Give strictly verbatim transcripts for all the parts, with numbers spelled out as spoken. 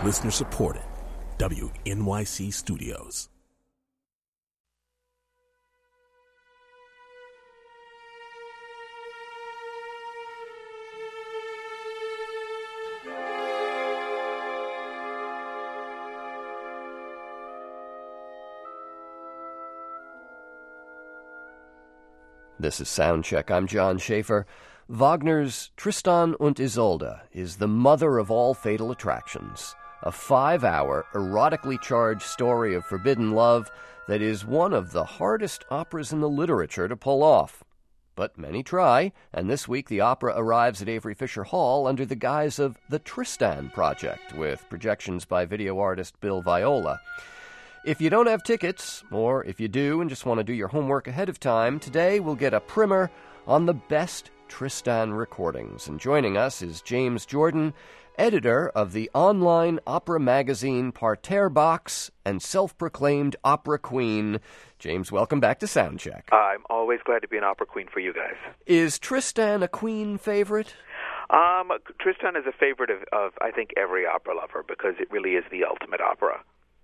Listener supported. W N Y C Studios. This is Soundcheck. I'm John Schaefer. Wagner's Tristan und Isolde is the mother of all fatal attractions, a five-hour, erotically charged story of forbidden love that is one of the hardest operas in the literature to pull off. But many try, and this week the opera arrives at Avery Fisher Hall under the guise of the Tristan Project, with projections by video artist Bill Viola. If you don't have tickets, or if you do and just want to do your homework ahead of time, today we'll get a primer on the best Tristan recordings. And joining us is James Jordan, editor of the online opera magazine Parterre Box and self-proclaimed opera queen. James, welcome back to Soundcheck. I'm always glad to be an opera queen for you guys. Is Tristan a queen favorite? Um, Tristan is a favorite of, of, I think, every opera lover because it really is the ultimate opera.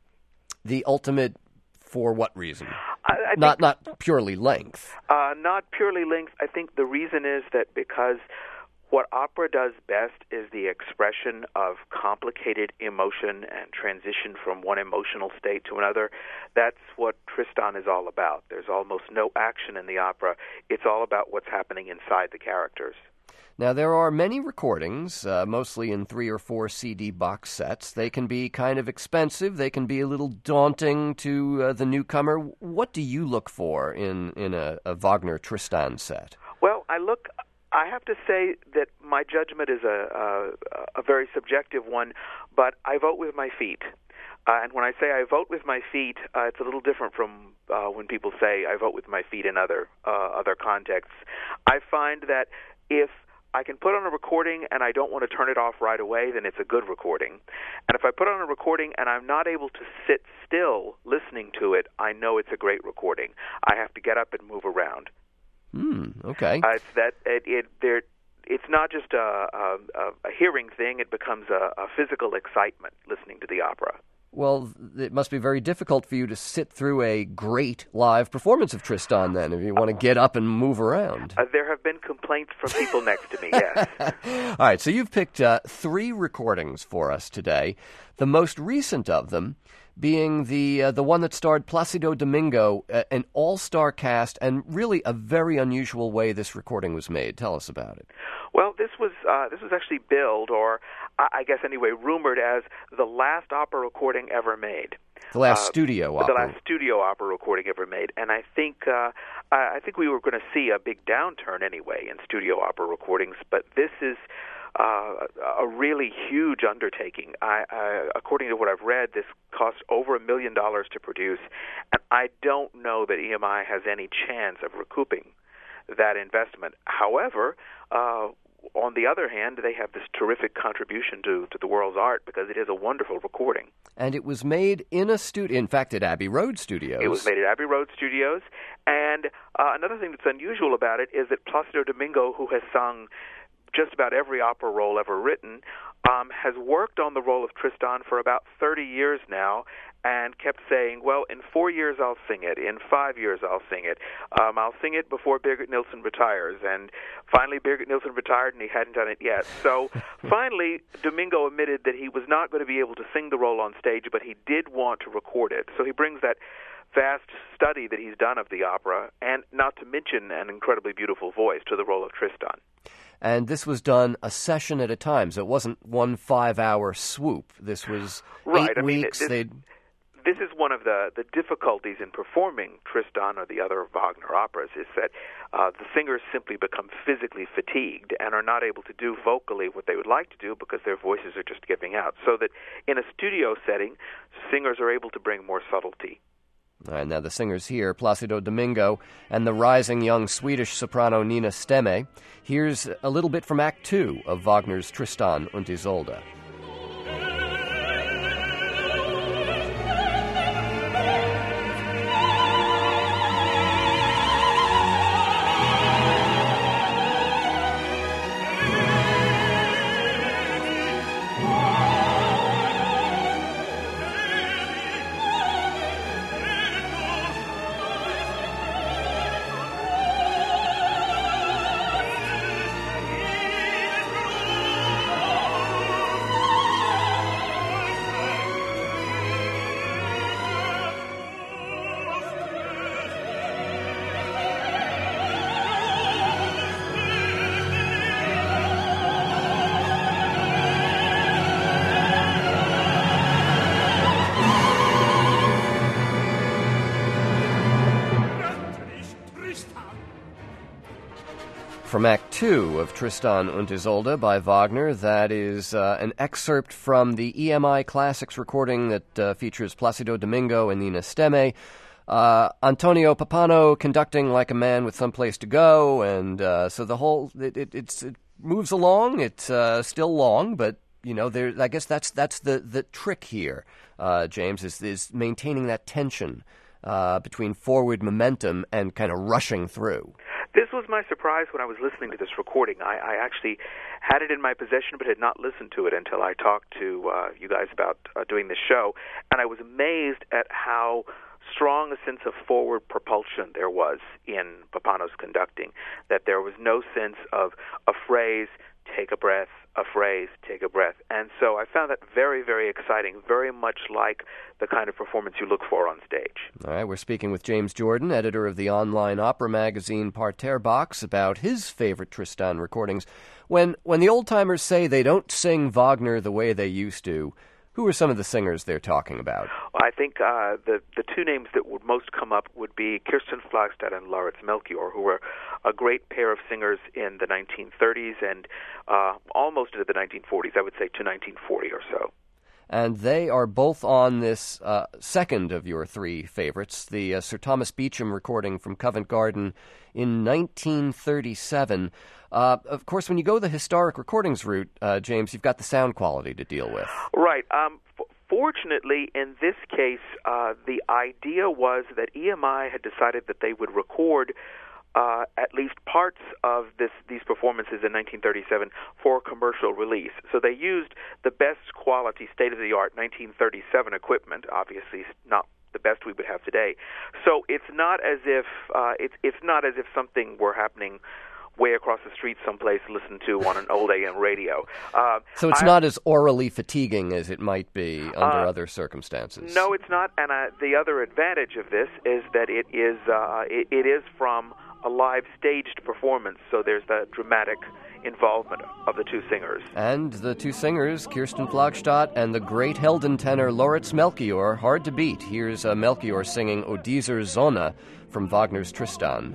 The ultimate for what reason? I, I not think, not purely length. Uh, not purely length. I think the reason is that because what opera does best is the expression of complicated emotion and transition from one emotional state to another. That's what Tristan is all about. There's almost no action in the opera. It's all about what's happening inside the characters. Now, there are many recordings, uh, mostly in three or four C D box sets. They can be kind of expensive. They can be a little daunting to uh, the newcomer. What do you look for in, in a, a Wagner Tristan set? Well, I look... I have to say that my judgment is a, a, a very subjective one, but I vote with my feet. Uh, and when I say I vote with my feet, uh, it's a little different from uh, when people say I vote with my feet in other uh, other contexts. I find that if I can put on a recording and I don't want to turn it off right away, then it's a good recording. And if I put on a recording and I'm not able to sit still listening to it, I know it's a great recording. I have to get up and move around. Hmm, okay. Uh, it's that it, it there. It's not just a, a, a hearing thing. It becomes a, a physical excitement listening to the opera. Well, it must be very difficult for you to sit through a great live performance of Tristan, then, if you want to get up and move around. Uh, there have been complaints from people next to me, yes. All right, so you've picked uh, three recordings for us today. The most recent of them being the uh, the one that starred Placido Domingo, uh, an all-star cast, and really a very unusual way this recording was made. Tell us about it. Well, this was uh, this was actually billed, or I guess anyway, rumored as the last opera recording ever made. The last uh, studio opera. The last studio opera recording ever made, and I think uh, I think we were going to see a big downturn anyway in studio opera recordings, but this is Uh, a really huge undertaking. I, I, according to what I've read, this cost over a million dollars to produce, and I don't know that E M I has any chance of recouping that investment. However, uh, on the other hand, they have this terrific contribution to, to the world's art because it is a wonderful recording. And it was made in a studio, in fact, at Abbey Road Studios. It was made at Abbey Road Studios, and uh, another thing that's unusual about it is that Placido Domingo, who has sung just about every opera role ever written, um, has worked on the role of Tristan for about thirty years now and kept saying, well, in four years I'll sing it, in five years I'll sing it, um, I'll sing it before Birgit Nilsson retires. And finally Birgit Nilsson retired and he hadn't done it yet. So finally Domingo admitted that he was not going to be able to sing the role on stage, but he did want to record it. So he brings that vast study that he's done of the opera, and not to mention an incredibly beautiful voice, to the role of Tristan. And this was done a session at a time, so it wasn't one five-hour swoop. This was right. eight I mean, weeks. This, They'd... this is one of the, the difficulties in performing Tristan or the other Wagner operas, is that uh, the singers simply become physically fatigued and are not able to do vocally what they would like to do because their voices are just giving out. So that in a studio setting, singers are able to bring more subtlety. All right, now the singers here, Placido Domingo and the rising young Swedish soprano Nina Stemme. Here's a little bit from Act Two of Wagner's Tristan und Isolde. from Act Two of Tristan und Isolde by Wagner. That is uh, an excerpt from the E M I Classics recording that uh, features Placido Domingo and Nina Stemme. Uh, Antonio Pappano conducting like a man with someplace to go, and uh, so the whole it, it, it's, it moves along. It's uh, still long, but you know, there. I guess that's that's the, the trick here, uh, James, is is maintaining that tension uh, between forward momentum and kind of rushing through. This was my surprise when I was listening to this recording. I, I actually had it in my possession but had not listened to it until I talked to uh, you guys about uh, doing this show, and I was amazed at how strong a sense of forward propulsion there was in Pappano's conducting, that there was no sense of a phrase, take a breath, a phrase, take a breath. And so I found that very, very exciting, very much like the kind of performance you look for on stage. All right, we're speaking with James Jordan, editor of the online opera magazine Parterre Box, about his favorite Tristan recordings. When when the old-timers say they don't sing Wagner the way they used to, who are some of the singers they're talking about? Well, I think uh, the the two names that would most come up would be Kirsten Flagstad and Lauritz Melchior, who were a great pair of singers in the nineteen thirties and uh, almost into the nineteen forties, I would say to nineteen forty or so. And they are both on this uh, second of your three favorites, the uh, Sir Thomas Beecham recording from Covent Garden in nineteen thirty-seven. Uh, of course, when you go the historic recordings route, uh, James, you've got the sound quality to deal with. Right. Um, f- fortunately, in this case, uh, the idea was that E M I had decided that they would record uh, at least parts of this these performances in nineteen thirty-seven for commercial release. So they used the best quality, state-of-the-art nineteen thirty-seven equipment, obviously not the best we would have today. So it's not as if uh, it's it's not as if something were happening way across the street someplace listened to on an old A M radio. Uh, so it's I, not as orally fatiguing as it might be under uh, other circumstances. No, it's not. And uh, the other advantage of this is that it is uh, it, it is from a live staged performance, so there's the dramatic involvement of the two singers. And the two singers, Kirsten Flagstad and the great Helden tenor Lauritz Melchior, hard to beat. Here's uh, Melchior singing O dieser Sonne from Wagner's Tristan.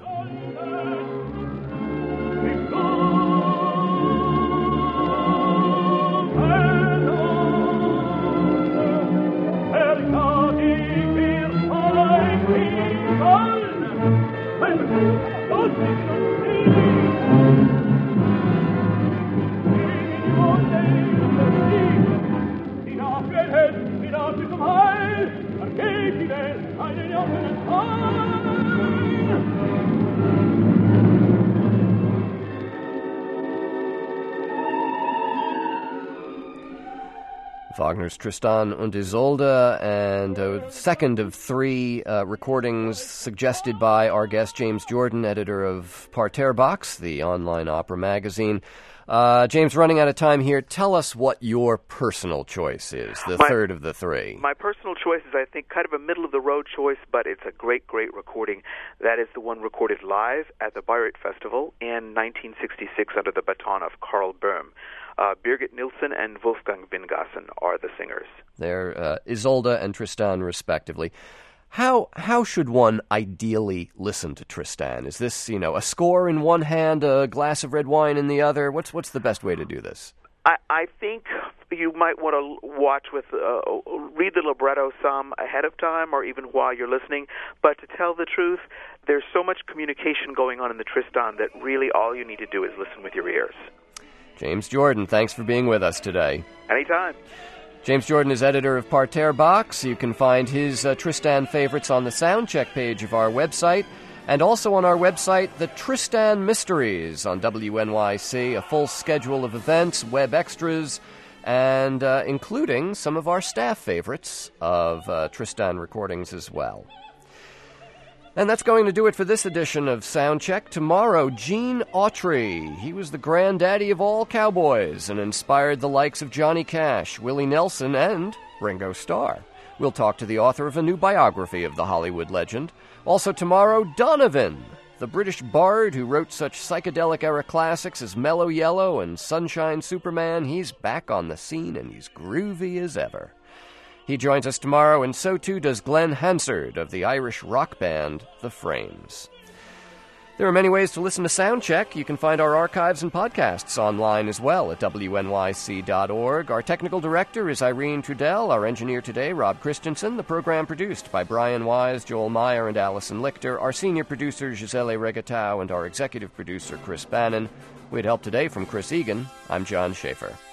Wagner's Tristan und Isolde, and a second of three uh, recordings suggested by our guest James Jordan, editor of Parterre Box, the online opera magazine. Uh, James, running out of time here, tell us what your personal choice is, the my, third of the three. My personal choice is, I think, kind of a middle-of-the-road choice, but it's a great, great recording. That is the one recorded live at the Bayreuth Festival in nineteen sixty-six under the baton of Karl Böhm. Uh, Birgit Nilsson and Wolfgang Wingassen are the singers. They're uh, Isolde and Tristan, respectively. How how should one ideally listen to Tristan? Is this, you know, a score in one hand, a glass of red wine in the other? What's what's the best way to do this? I, I think you might want to watch with, uh, read the libretto some ahead of time or even while you're listening. But to tell the truth, there's so much communication going on in the Tristan that really all you need to do is listen with your ears. James Jordan, thanks for being with us today. Anytime. James Jordan is editor of Parterre Box. You can find his uh, Tristan favorites on the Soundcheck page of our website, and also on our website, The Tristan Mysteries on W N Y C, a full schedule of events, web extras, and uh, including some of our staff favorites of uh, Tristan recordings as well. And that's going to do it for this edition of Soundcheck. Tomorrow, Gene Autry. He was the granddaddy of all cowboys and inspired the likes of Johnny Cash, Willie Nelson, and Ringo Starr. We'll talk to the author of a new biography of the Hollywood legend. Also tomorrow, Donovan, the British bard who wrote such psychedelic-era classics as Mellow Yellow and Sunshine Superman. He's back on the scene, and he's groovy as ever. He joins us tomorrow, and so too does Glenn Hansard of the Irish rock band The Frames. There are many ways to listen to Soundcheck. You can find our archives and podcasts online as well at W N Y C dot org. Our technical director is Irene Trudell. Our engineer today, Rob Christensen. The program produced by Brian Wise, Joel Meyer, and Allison Lichter. Our senior producer, Gisele Regatau, and our executive producer, Chris Bannon. We had help today from Chris Egan. I'm John Schaefer.